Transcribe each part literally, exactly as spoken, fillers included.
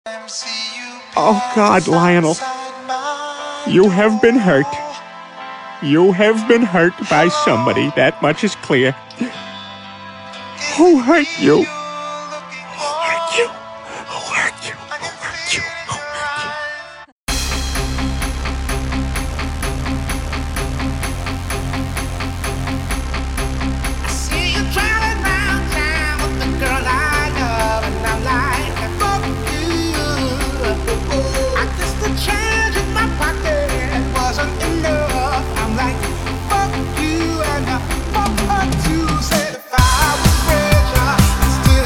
Oh God, Lionel, you have been hurt. You have been hurt by somebody, that much is clear. Who hurt you? Who hurt you? Who hurt you? Who hurt you? Who hurt you? I see you driving round town with the girl I love, and I'm like, fuck you. I guess the change in my pocket wasn't enough. I'm like, fuck you, and I fuck her too. Said if I was richer, I'd still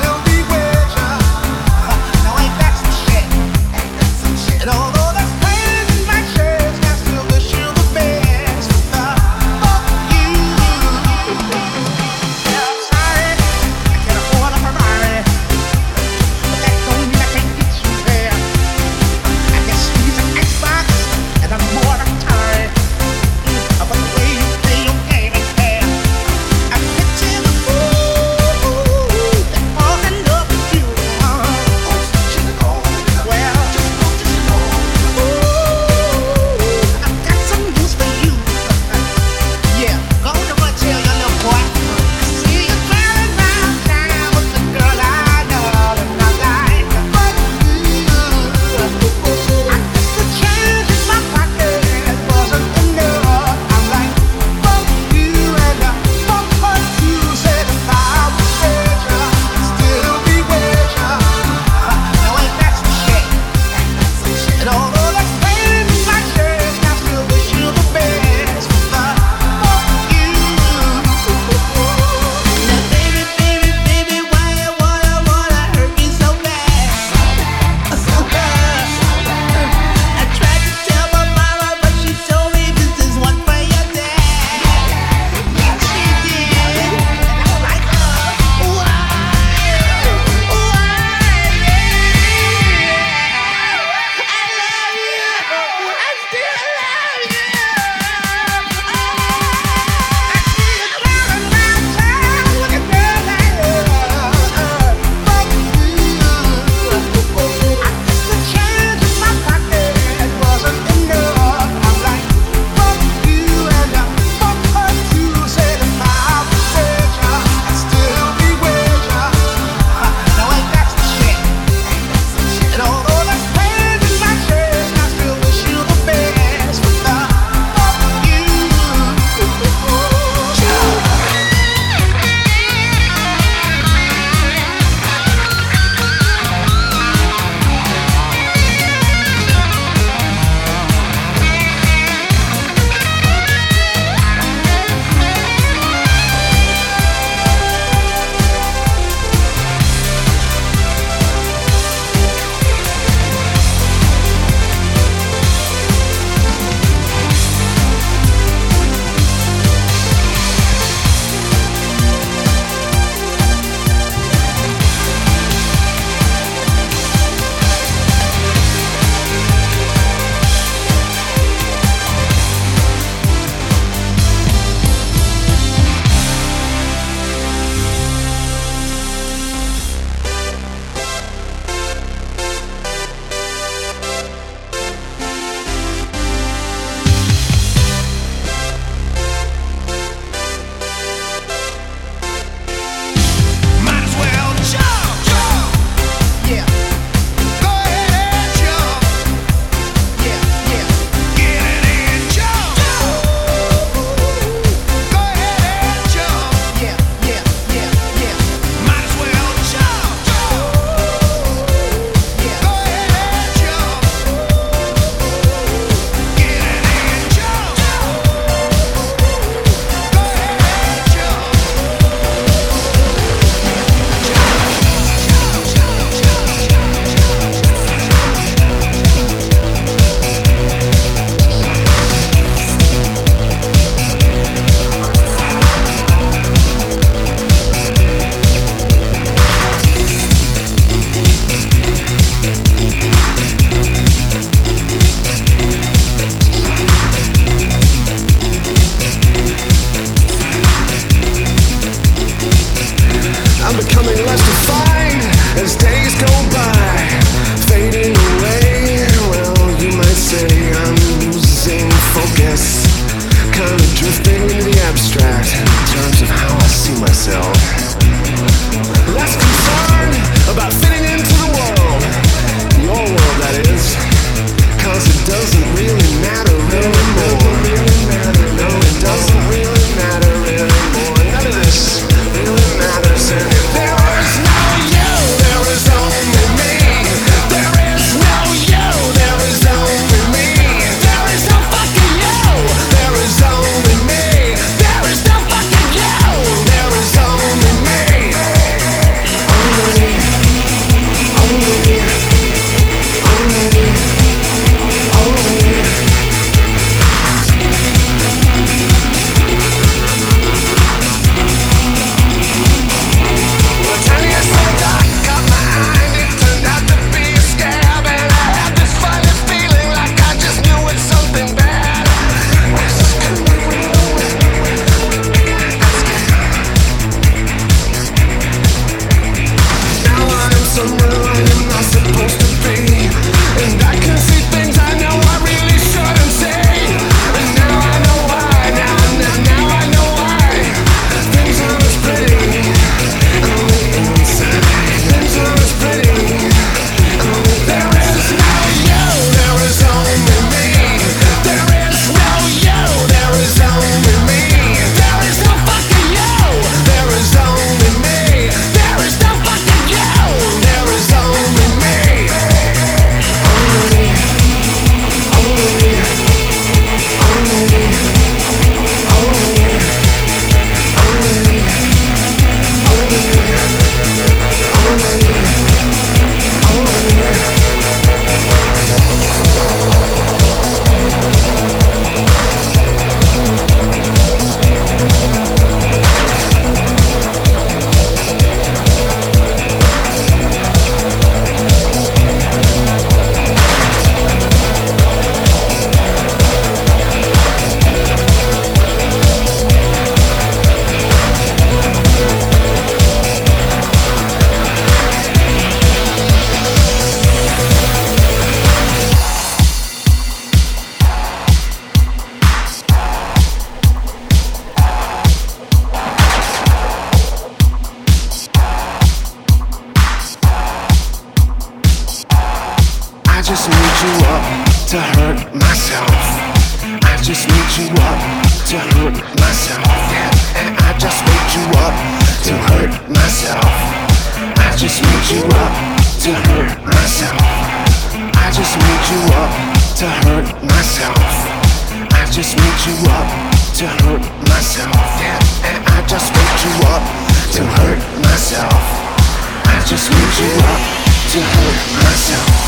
just need you up to hurt myself. I just need you up to hurt myself. Yeah, and I just need you up to hurt myself. I just need you up to hurt myself. I just need you up to hurt myself. I just need you up to hurt myself. Yeah, and I just need you up to hurt myself. I just need you up to hurt myself.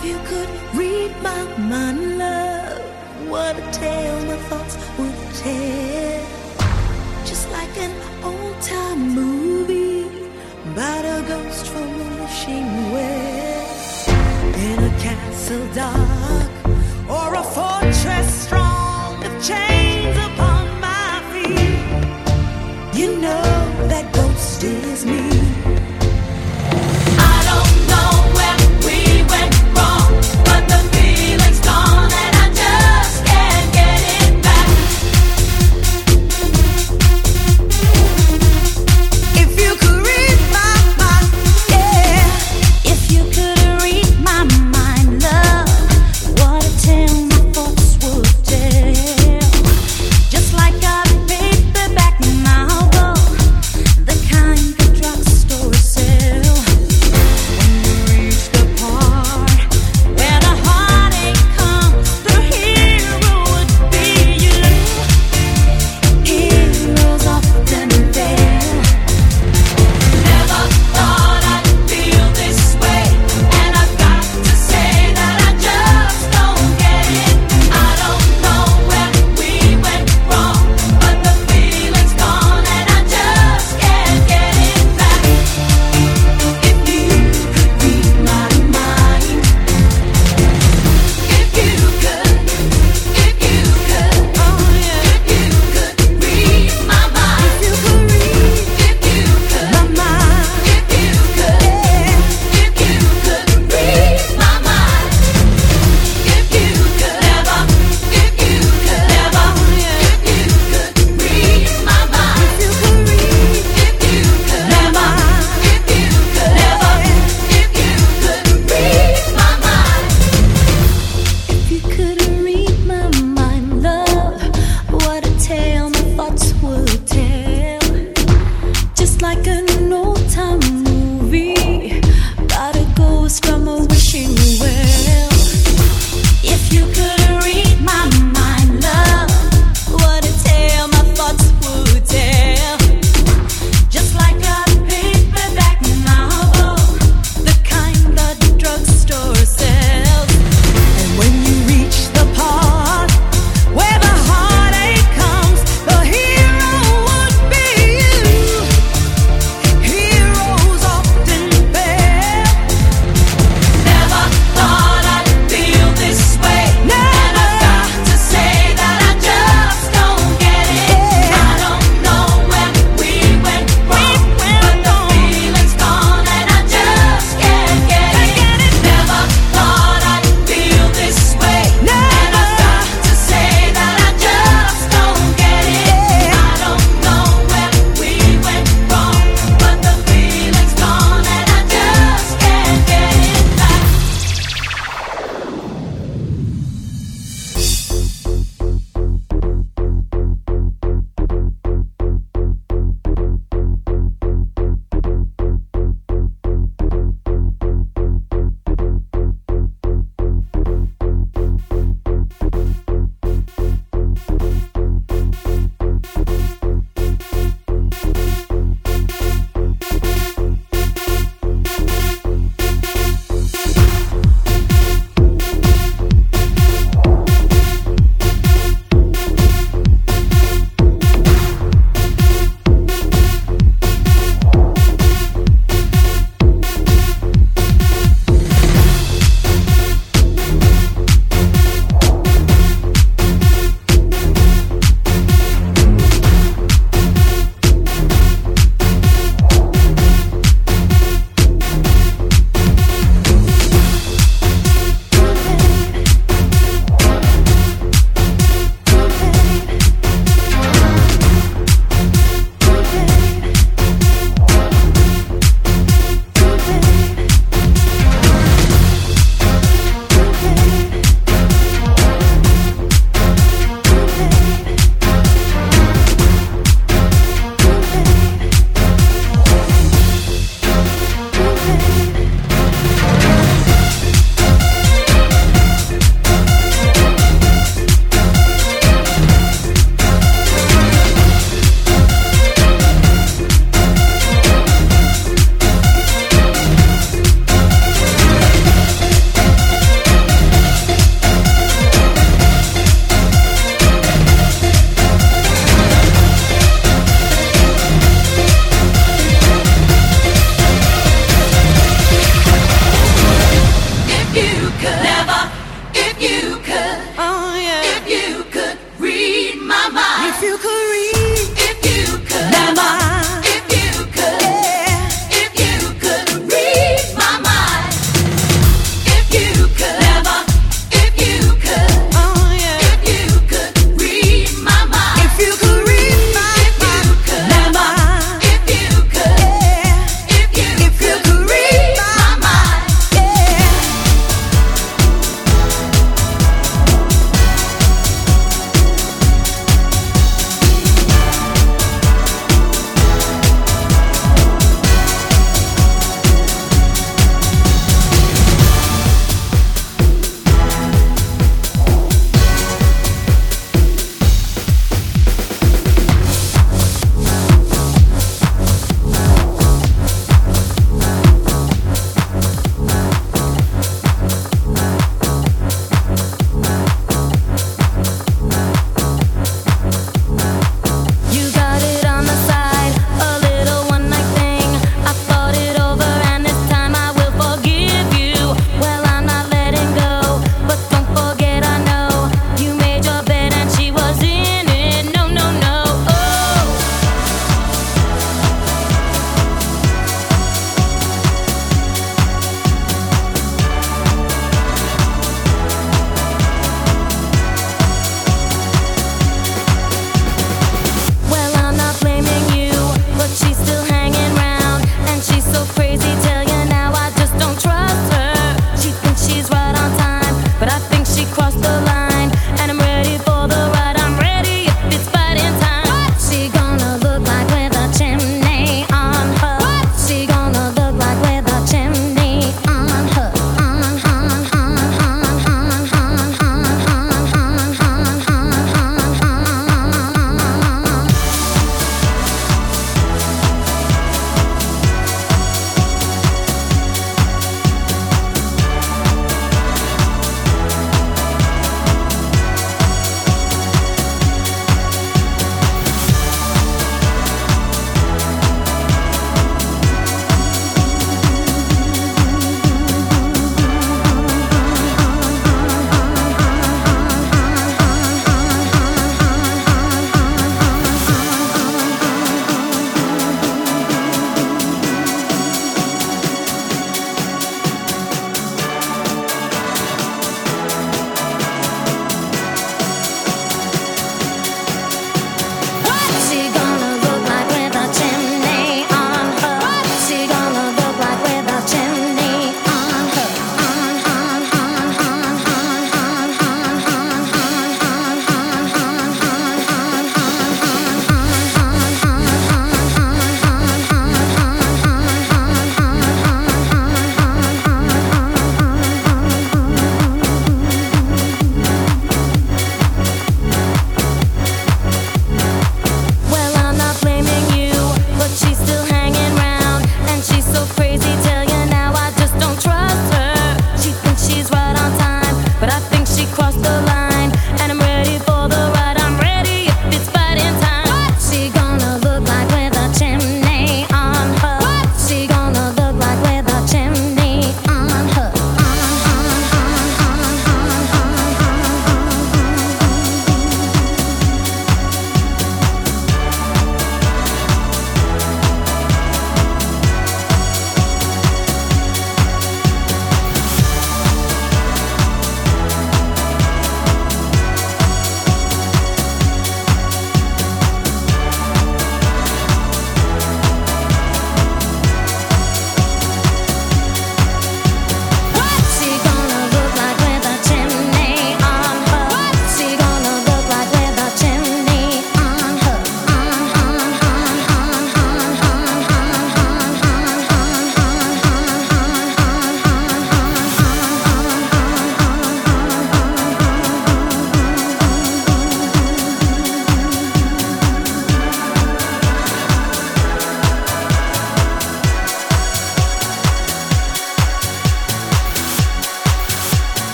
If you could read my mind, love, what a tale my thoughts would tell. Just like an old-time movie about a ghost from a wishing well. In a castle dark or a fortress strong with chains upon my feet, you know that ghost is me. I don't know where we went wrong, but the feeling's gone and I just can't get it back. If you could read my mind, yeah. If you could read my mind, love, what a tale my thoughts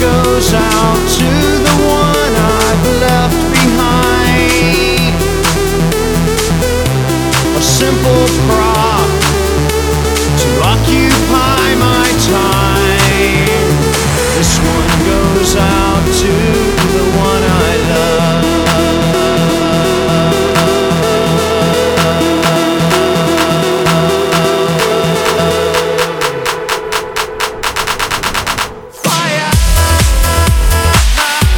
goes out to the one I've left behind. A simple prop to occupy my time. This one goes out to the one I love. Fire!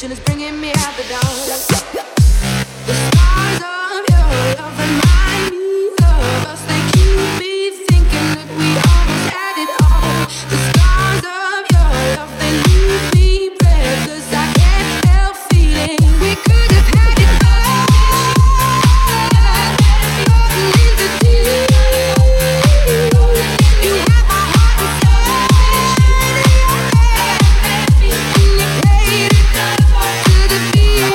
addiction is bringing me out the door. The scars of your love remind me of us. They keep me thinking that we almost had it all. The scars of your love, they leave me breathless. I can't help feeling we could have had it all. Falling into tears. You have my heart inside. And you played it to the beat.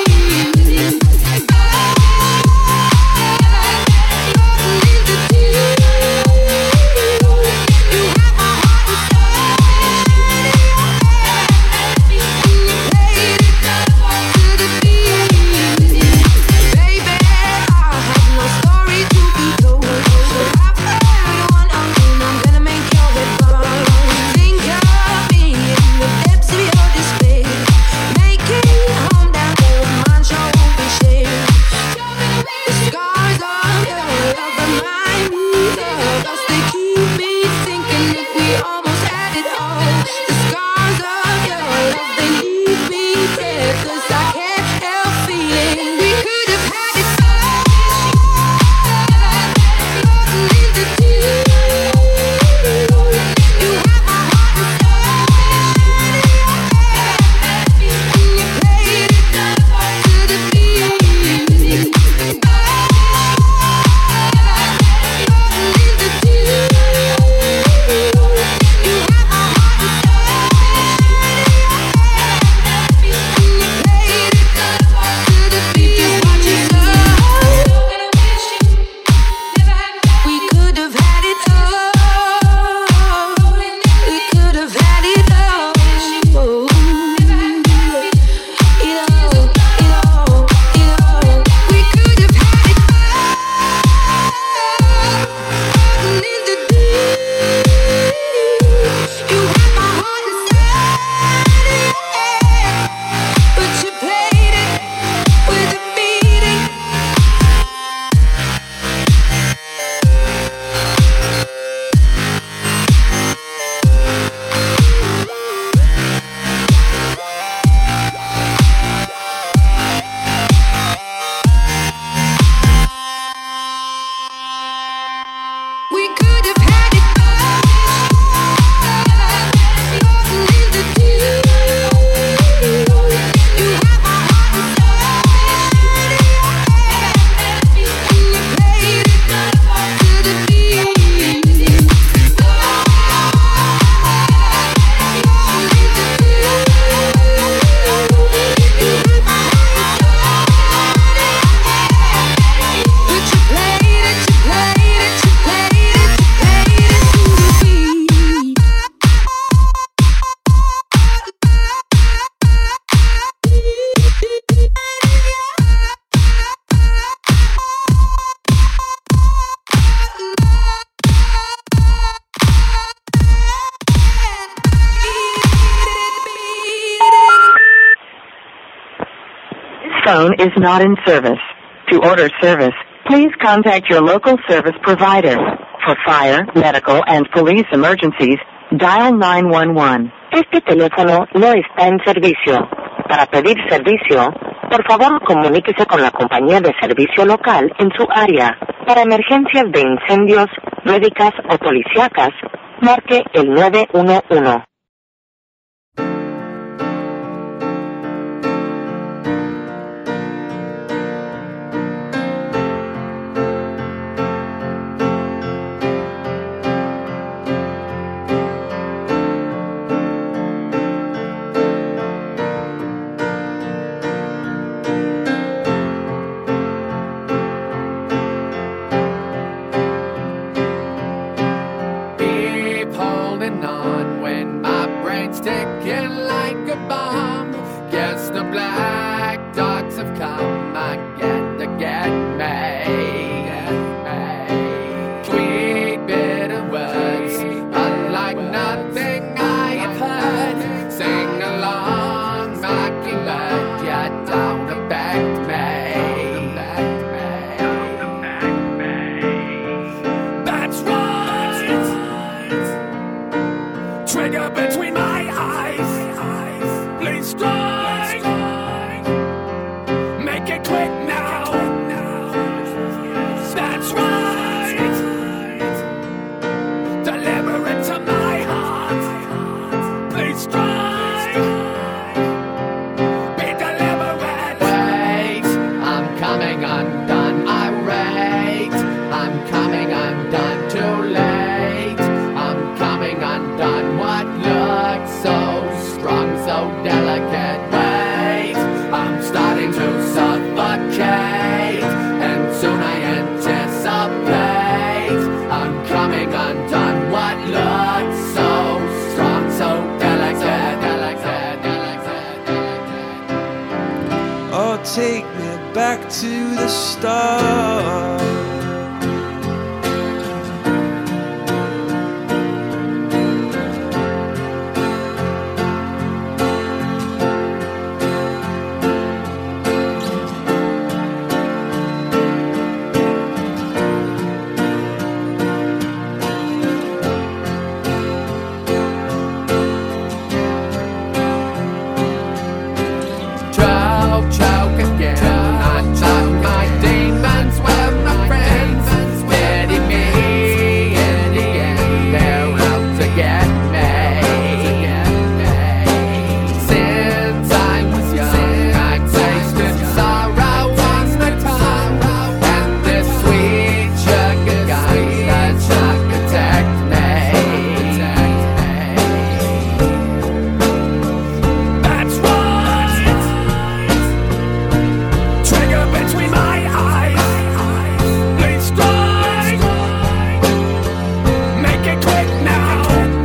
phone is not in service. To order service, please contact your local service provider. For fire, medical, and police emergencies, dial nine one one. Este teléfono no está en servicio. Para pedir servicio, por favor comuníquese con la compañía de servicio local en su área. Para emergencias de incendios, médicas o policíacas, marque el nueve uno uno. Keep holding on when Oh, take me back to the start. Choke again. I thought my demons were my friends, getting me in the end. They're out to get me. Since I was young, I tasted sorrow on the tongue, and this sweet sugar gun does not protect me. That's right. Trigger between my eyes. Please strike. Make it quick now.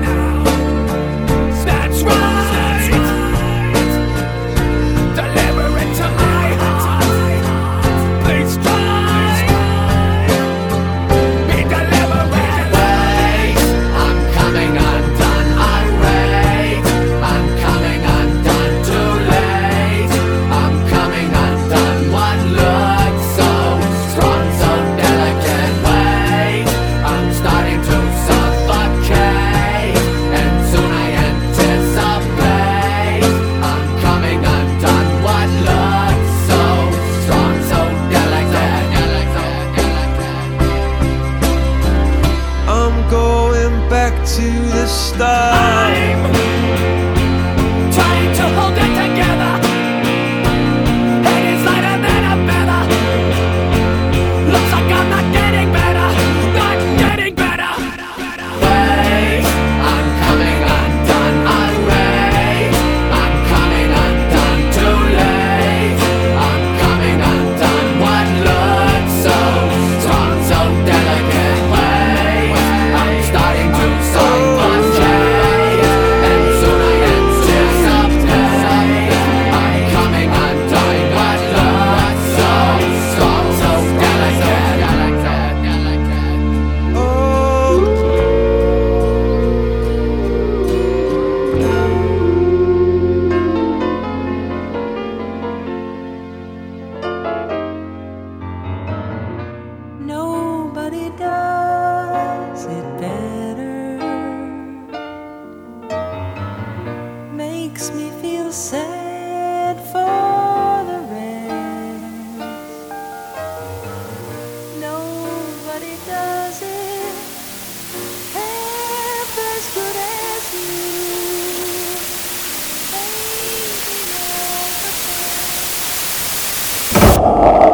That's right. Deliver it to my heart. Please strike. Be deliberate. Wait, I'm coming undone. Irate. I'm coming undone. Too late. I'm coming undone. What looks so strong, so delicate. Wait, I'm starting to suffocate, and soon I anticipate. I'm coming undone. What looks so strong, so delicate. I'm going back to the start. I'm trying to hold it together. It is lighter than a feather. Looks like I'm not getting better, not getting better. Wait, I'm coming undone. Irate. I'm coming undone. Too late. I'm coming undone. What looks so strong, so delicate. Wait, I'm starting to suffocate, and soon I anticipate. I'm coming undone. What looks so strong, so delicate. Oh. Nobody does it better. Makes me feel sad for the rest. Nobody does it half as good as you. Baby, you're the best.